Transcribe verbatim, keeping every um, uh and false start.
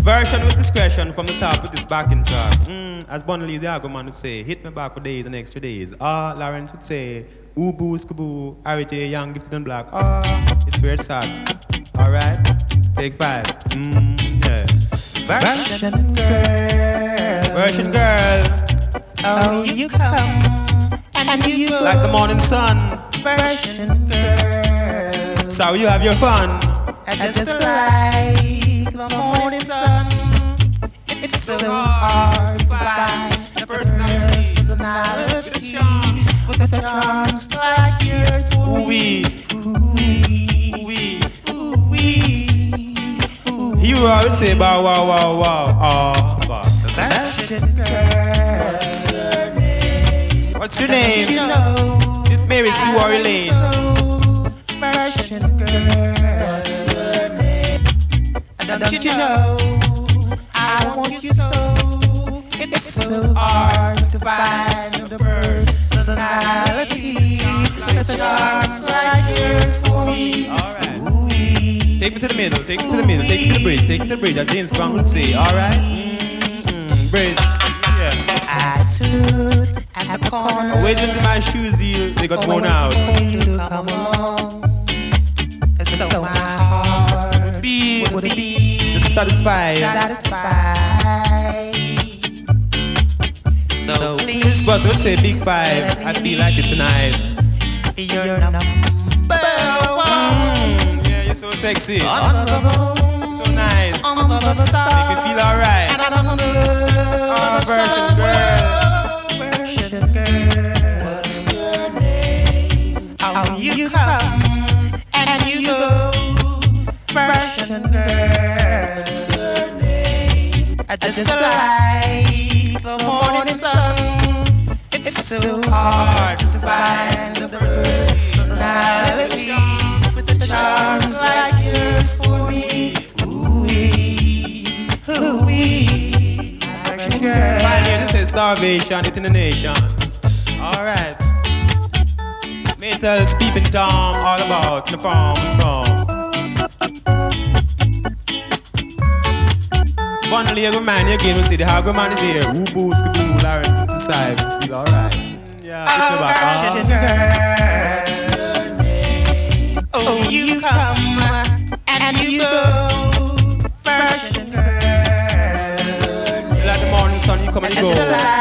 Version with discretion from the top with this backing track. Mm, as Bunley the Agroman would say, hit me back for days and extra days. Ah, Lawrence would say, ooh boo skaboo, Harry J, young, gifted and black. Ah, it's weird sad. Alright, take five. Mm, yeah. Version girl. Version girl. Oh, you come and you go like the morning sun. Version girl. So you have your fun. And just like the morning sun, it's so hard to find a personality with the charms like yours. Ooh-wee, ooh-wee, ooh-wee. You would say bow wow wow wow. Oh, wow. Version girl. What's your name? What's your name? You know, it's Mary Sue or Elaine. Version girl. What's your name? Don't you know I want you so? It's so hard to find the personality with the charms like yours for me. Alright. Take me to the middle, take me to the middle, take me to the bridge, take me to the bridge, as James Brown would say. Alright? Mm-hmm. Bridge. Yeah. I stood at the corner. I waited until my shoes healed, they got worn out. You to come along. So my heart would be, would be satisfied. satisfied. So please, but don't say big five. I feel like it tonight. You're number one. Mm, yeah, you're so sexy. So nice. Make me feel alright. Oh, virgin girl. Virgin girl. What's your name? How you come and you go. Virgin girl. What's your name? I just like the morning sun. It's so hard to find a personality with the charms like yours for me. Ooh-wee, ooh-wee, virgin girl. My name is starvation, it's in the nation. Alright. Me tell Peeping Tom all about the farm from. One little man again will say the Hagro man is here. Woo boo skaboo, Lawrence to the side. Feel alright. Yeah, oh, virgin girl. Oh, you come and you go. Virgin girl. Like the morning sun, you come and you go.